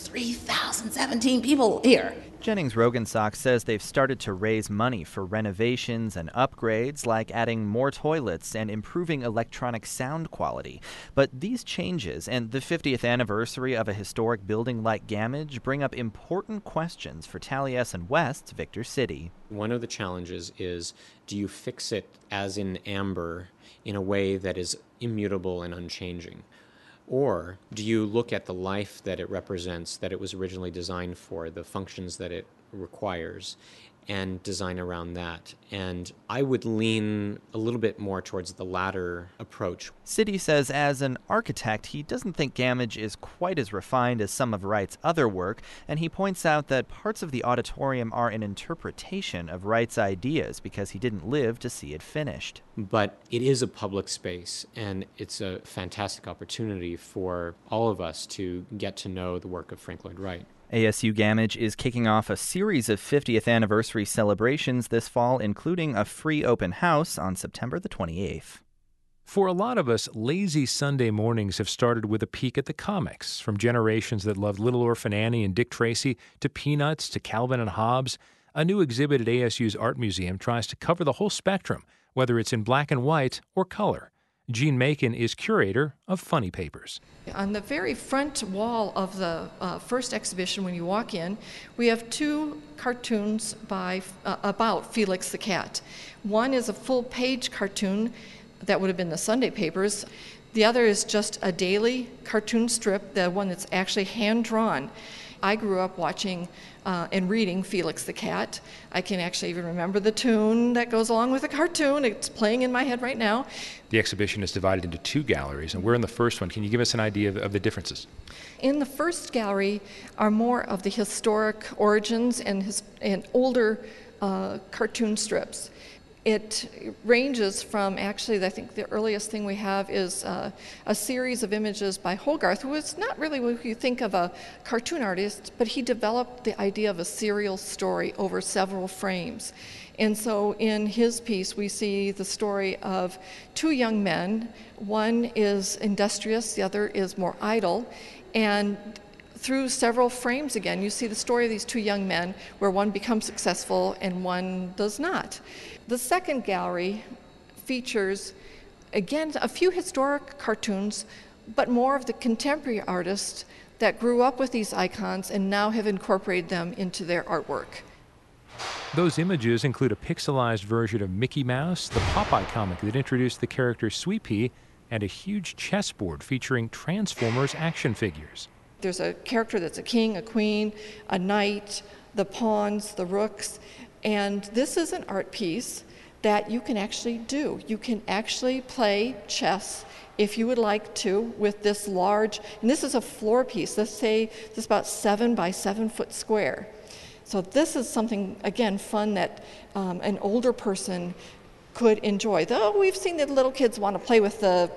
3,017 people here. Jennings-Rogensock says they've started to raise money for renovations and upgrades, like adding more toilets and improving electronic sound quality. But these changes and the 50th anniversary of a historic building like Gamage bring up important questions for Taliesin West's Victor City. One of the challenges is, do you fix it as in amber in a way that is immutable and unchanging? Or do you look at the life that it represents, that it was originally designed for, the functions that it requires, and design around that? And I would lean a little bit more towards the latter approach. City says as an architect, he doesn't think Gamage is quite as refined as some of Wright's other work, and he points out that parts of the auditorium are an interpretation of Wright's ideas because he didn't live to see it finished. But it is a public space, and it's a fantastic opportunity for all of us to get to know the work of Frank Lloyd Wright. ASU Gamage is kicking off a series of 50th anniversary celebrations this fall, including a free open house on September the 28th. For a lot of us, lazy Sunday mornings have started with a peek at the comics, from generations that loved Little Orphan Annie and Dick Tracy to Peanuts to Calvin and Hobbes. A new exhibit at ASU's Art Museum tries to cover the whole spectrum, whether it's in black and white or color. Jean Macon is curator of Funny Papers. On the very front wall of the first exhibition, when you walk in, we have 2 cartoons about Felix the cat. One is a full-page cartoon that would have been the Sunday papers. The other is just a daily cartoon strip, the one that's actually hand-drawn. I grew up watching and reading Felix the Cat. I can actually even remember the tune that goes along with the cartoon. It's playing in my head right now. The exhibition is divided into 2 galleries, and we're in the first one. Can you give us an idea of the differences? In the first gallery are more of the historic origins and older cartoon strips. It ranges from, actually, I think the earliest thing we have is a series of images by Hogarth, who was not really what you think of a cartoon artist, but he developed the idea of a serial story over several frames. And so in his piece, we see the story of 2 young men. One is industrious, the other is more idle. And through several frames again, you see the story of these 2 young men where one becomes successful and one does not. The second gallery features, again, a few historic cartoons, but more of the contemporary artists that grew up with these icons and now have incorporated them into their artwork. Those images include a pixelized version of Mickey Mouse, the Popeye comic that introduced the character Sweet Pea, and a huge chessboard featuring Transformers action figures. There's a character that's a king, a queen, a knight, the pawns, the rooks, and this is an art piece that you can actually do. You can actually play chess if you would like to with this large, and this is a floor piece. Let's say this is about 7 by 7 foot square. So this is something, again, fun that an older person could enjoy. Though we've seen that little kids want to play with the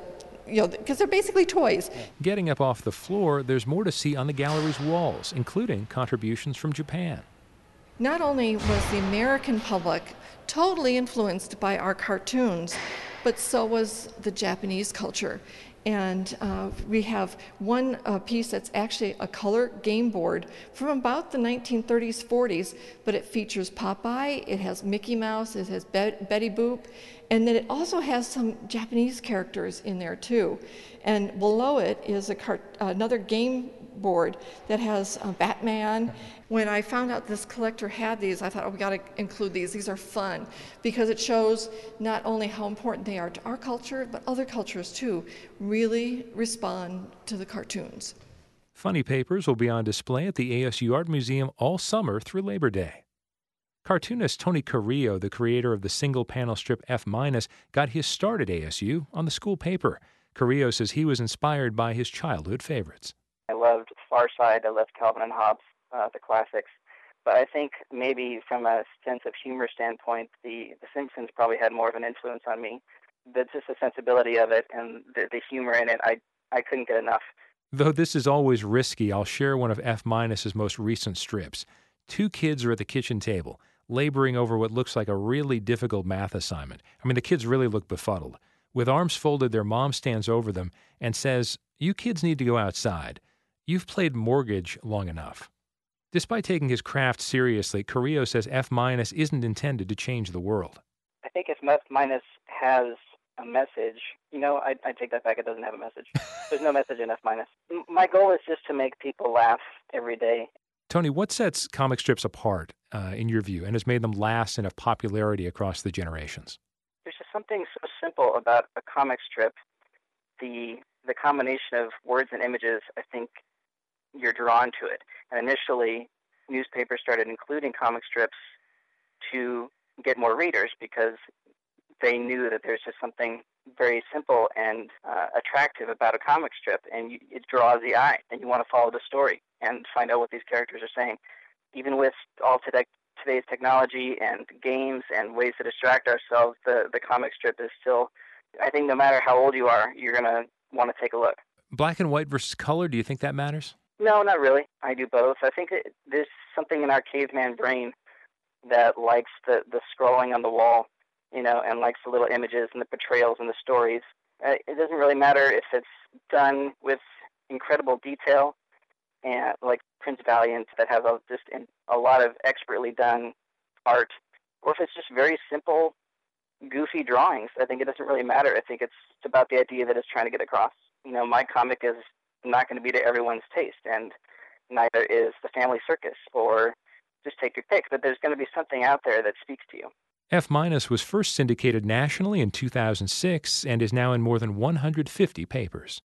because they're basically toys. Getting up off the floor, there's more to see on the gallery's walls, including contributions from Japan. Not only was the American public totally influenced by our cartoons, but so was the Japanese culture. And we have one piece that's actually a color game board from about the 1930s, 40s, but it features Popeye, it has Mickey Mouse, it has Betty Boop, and then it also has some Japanese characters in there too. And below it is another game board that has Batman. When I found out this collector had these, I thought, oh, we got to include these. These are fun because it shows not only how important they are to our culture, but other cultures too really respond to the cartoons. Funny papers will be on display at the ASU Art Museum all summer through Labor Day. Cartoonist Tony Carrillo, the creator of the single-panel strip F-, got his start at ASU on the school paper. Carrillo says he was inspired by his childhood favorites. I loved Far Side, I loved Calvin and Hobbes, the classics. But I think maybe from a sense of humor standpoint, the Simpsons probably had more of an influence on me. Just the sensibility of it and the humor in it, I couldn't get enough. Though this is always risky, I'll share one of F-'s most recent strips. Two kids are at the kitchen table, laboring over what looks like a really difficult math assignment. I mean, the kids really look befuddled. With arms folded, their mom stands over them and says, "You kids need to go outside. You've played mortgage long enough." Despite taking his craft seriously, Carrillo says F- isn't intended to change the world. I think if F- has a message, I take that back, it doesn't have a message. There's no message in F-. My goal is just to make people laugh every day. Tony, what sets comic strips apart, in your view, and has made them last and have popularity across the generations? There's just something so simple about a comic strip. The combination of words and images, I think you're drawn to it. And initially, newspapers started including comic strips to get more readers because they knew that there's just something very simple and attractive about a comic strip, and it draws the eye, and you want to follow the story and find out what these characters are saying. Even with all today's technology and games and ways to distract ourselves, the comic strip is still, I think no matter how old you are, you're going to want to take a look. Black and white versus color, do you think that matters? No, not really. I do both. I think there's something in our caveman brain that likes the scrolling on the wall, and likes the little images and the portrayals and the stories. It doesn't really matter if it's done with incredible detail, and like Prince Valiant that has a lot of expertly done art, or if it's just very simple, goofy drawings. I think it doesn't really matter. I think it's about the idea that it's trying to get across. My comic is not going to be to everyone's taste, and neither is The Family Circus, or just take your pick, but there's going to be something out there that speaks to you. F- was first syndicated nationally in 2006 and is now in more than 150 papers.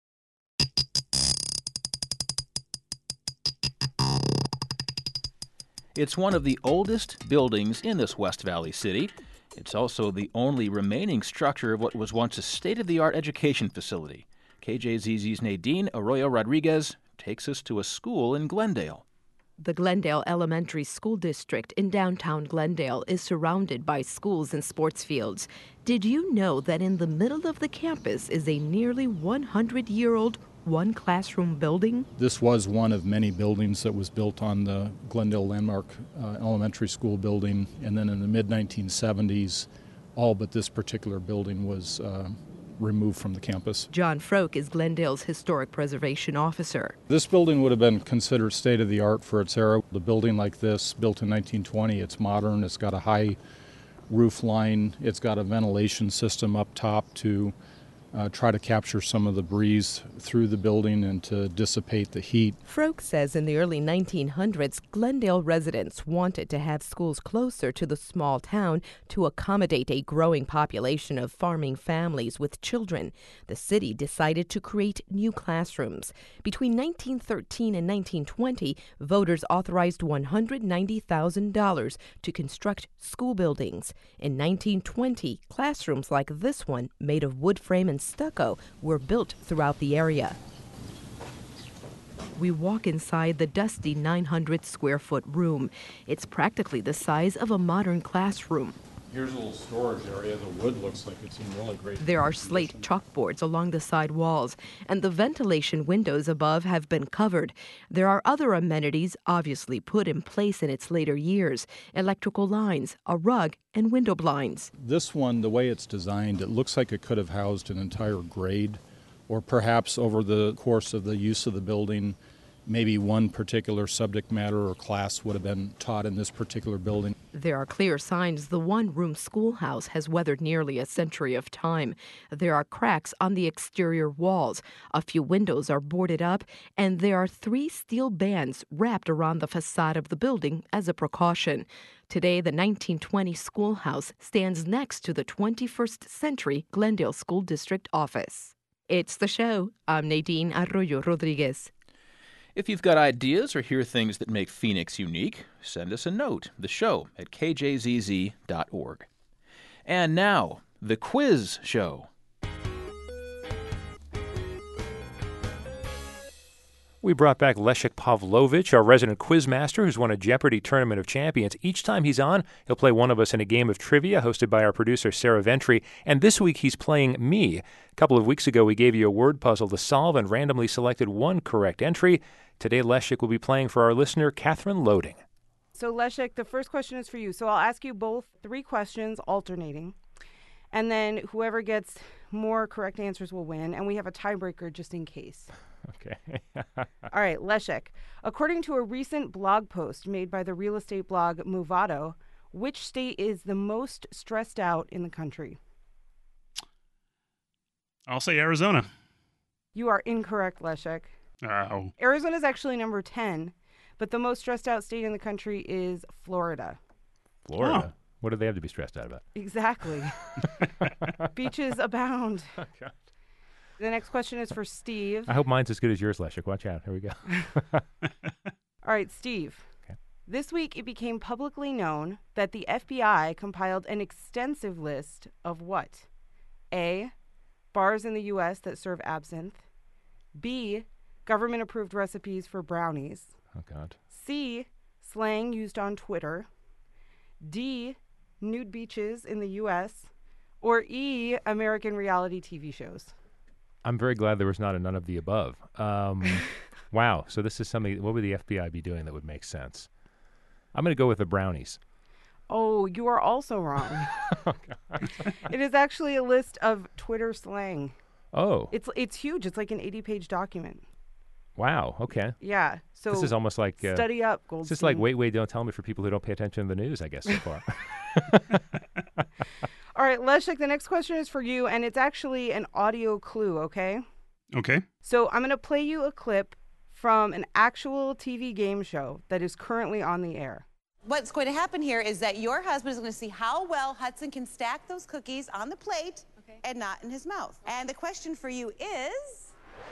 It's one of the oldest buildings in this West Valley city. It's also the only remaining structure of what was once a state-of-the-art education facility. KJZZ's Nadine Arroyo Rodriguez takes us to a school in Glendale. The Glendale Elementary School District in downtown Glendale is surrounded by schools and sports fields. Did you know that in the middle of the campus is a nearly 100-year-old one-classroom building? This was one of many buildings that was built on the Glendale Landmark Elementary School building, and then in the mid-1970s, all but this particular building was removed from the campus. John Froke is Glendale's historic preservation officer. This building would have been considered state-of-the-art for its era. The building like this, built in 1920, it's modern, it's got a high roof line, it's got a ventilation system up top to try to capture some of the breeze through the building and to dissipate the heat. Froke says in the early 1900s, Glendale residents wanted to have schools closer to the small town to accommodate a growing population of farming families with children. The city decided to create new classrooms. Between 1913 and 1920, voters authorized $190,000 to construct school buildings. In 1920, classrooms like this one, made of wood frame and stucco, were built throughout the area. We walk inside the dusty 900-square-foot room. It's practically the size of a modern classroom. Here's a little storage area. The wood looks like it's in really great There are slate chalkboards along the side walls, and the ventilation windows above have been covered. There are other amenities obviously put in place in its later years: electrical lines, a rug, and window blinds. This one, the way it's designed, it looks like it could have housed an entire grade, or perhaps over the course of the use of the building, maybe one particular subject matter or class would have been taught in this particular building. There are clear signs the one-room schoolhouse has weathered nearly a century of time. There are cracks on the exterior walls, a few windows are boarded up, and there are 3 steel bands wrapped around the facade of the building as a precaution. Today, the 1920 schoolhouse stands next to the 21st century Glendale School District office. It's the show. I'm Nadine Arroyo Rodriguez. If you've got ideas or hear things that make Phoenix unique, send us a note, the show at kjzz.org. And now, the Quiz Show. We brought back Leszek Pawlowicz, our resident quizmaster, who's won a Jeopardy! Tournament of Champions. Each time he's on, he'll play one of us in a game of trivia hosted by our producer, Sarah Ventry. And this week, he's playing me. A couple of weeks ago, we gave you a word puzzle to solve and randomly selected one correct entry. Today, Leszek will be playing for our listener, Catherine Loading. So, Leszek, the first question is for you. So I'll ask you both 3 questions alternating. And then whoever gets more correct answers will win. And we have a tiebreaker just in case. Okay. All right, Leszek. According to a recent blog post made by the real estate blog Movado, which state is the most stressed out in the country? I'll say Arizona. You are incorrect, Leszek. Oh. Arizona is actually number 10, but the most stressed out state in the country is Florida. Florida? Oh. What do they have to be stressed out about? Exactly. Beaches abound. Oh, God. The next question is for Steve. I hope mine's as good as yours, Leszek. Watch out. Here we go. All right, Steve. Okay. This week it became publicly known that the FBI compiled an extensive list of what? A, bars in the U.S. that serve absinthe. B, government-approved recipes for brownies. Oh, God. C, slang used on Twitter. D, nude beaches in the U.S. Or E, American reality TV shows. I'm very glad there was not a none of the above. Wow. So this is something, what would the FBI be doing that would make sense? I'm going to go with the brownies. Oh, you are also wrong. Oh, God. It is actually a list of Twitter slang. Oh. It's huge. It's like an 80-page document. Wow. Okay. Yeah. So this is almost like study up, Goldstein. It's just like wait, don't tell me for people who don't pay attention to the news, I guess, so far. All right, Leszek, the next question is for you, and it's actually an audio clue, okay? Okay. So I'm going to play you a clip from an actual TV game show that is currently on the air. What's going to happen here is that your husband is going to see how well Hudson can stack those cookies on the plate and not in his mouth. And the question for you is,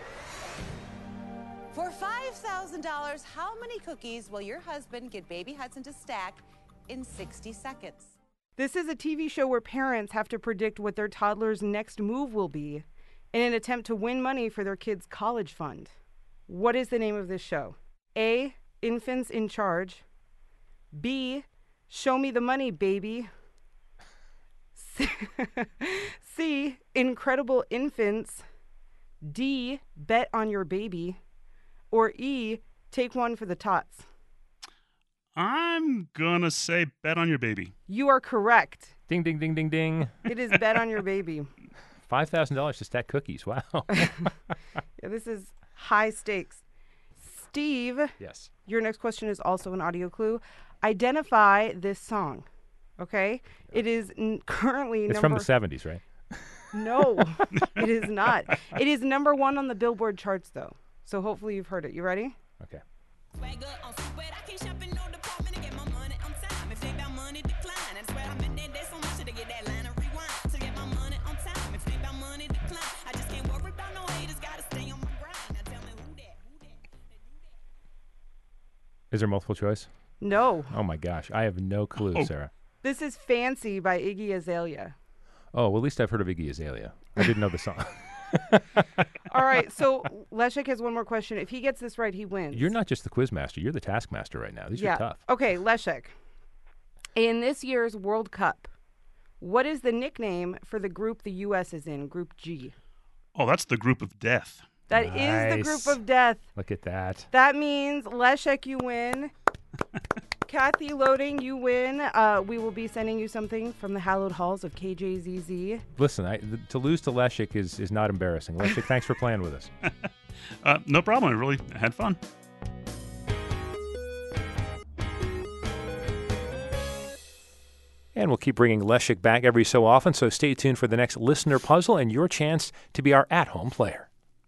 for $5,000, how many cookies will your husband get baby Hudson to stack in 60 seconds? This is a TV show where parents have to predict what their toddler's next move will be in an attempt to win money for their kid's college fund. What is the name of this show? A, Infants in Charge. B, Show Me the Money, Baby. C, Incredible Infants. D, Bet on Your Baby. Or E, Take One for the Tots. I'm gonna say Bet on Your Baby. You are correct. Ding, ding, ding, ding, ding. It is Bet on Your Baby. $5,000 to stack cookies. Wow. Yeah, this is high stakes. Steve. Yes. Your next question is also an audio clue. Identify this song. Okay? It is currently It's from the 70s, right? No, it is not. It is number 1 on the Billboard charts, though. So hopefully you've heard it. You ready? Okay. Is there multiple choice? No. Oh, my gosh. I have no clue, Sarah. This is Fancy by Iggy Azalea. Oh, well, at least I've heard of Iggy Azalea. I didn't know the song. All right, so Leszek has one more question. If he gets this right, he wins. You're not just the quiz master. You're the taskmaster right now. These are tough. Okay, Leszek. In this year's World Cup, What is the nickname for the group the U.S. is in, Group G? Oh, that's the group of death. That is the group of death. Look at that. That means, Leszek, you win. Kathy Loading, you win. We will be sending you something from the hallowed halls of KJZZ. Listen, to lose to Leszek is not embarrassing. Leszek, thanks for playing with us. No problem. I really had fun. And we'll keep bringing Leszek back every so often, so stay tuned for the next listener puzzle and your chance to be our at-home player.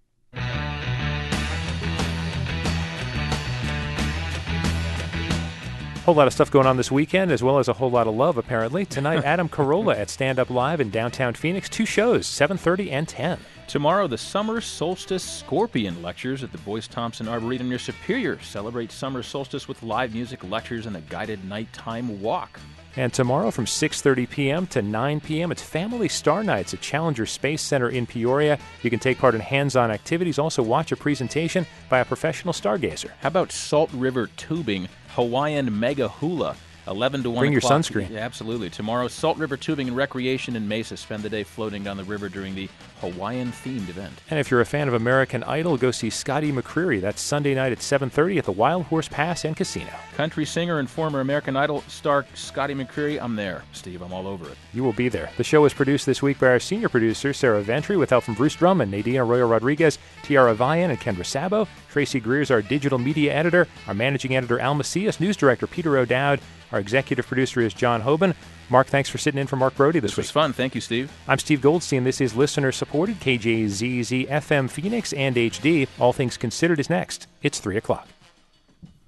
Whole lot of stuff going on this weekend, as well as a whole lot of love, apparently. Tonight, Adam Carolla at Stand Up Live in downtown Phoenix. 2 shows, 7:30 and 10. Tomorrow, the Summer Solstice Scorpion Lectures at the Boyce Thompson Arboretum near Superior. Celebrate summer solstice with live music, lectures, and a guided nighttime walk. And tomorrow from 6:30 p.m. to 9 p.m., it's Family Star Nights at Challenger Space Center in Peoria. You can take part in hands-on activities, also watch a presentation by a professional stargazer. How about Salt River Tubing, Hawaiian Mega Hula, 11 to 1 Bring your o'clock. sunscreen. Yeah, absolutely. Tomorrow, Salt River Tubing and Recreation in Mesa. Spend the day floating down the river during the Hawaiian-themed event. And if you're a fan of American Idol, go see Scotty McCreery. That's Sunday night at 7:30 at the Wild Horse Pass and Casino. Country singer and former American Idol star Scotty McCreery. I'm there, Steve. I'm all over it. You will be there. The show is produced this week by our senior producer, Sarah Ventry, with help from Bruce Drummond, Nadine Arroyo Rodriguez, Tiara Vian, and Kendra Sabo. Tracy Greer is our digital media editor. Our managing editor, Al Macias. News director, Peter O'Dowd. Our executive producer is John Hoban. Mark, thanks for sitting in for Mark Brody this week. This was fun. Thank you, Steve. I'm Steve Goldstein. This is listener-supported KJZZ FM Phoenix and HD. All Things Considered is next. It's 3 o'clock.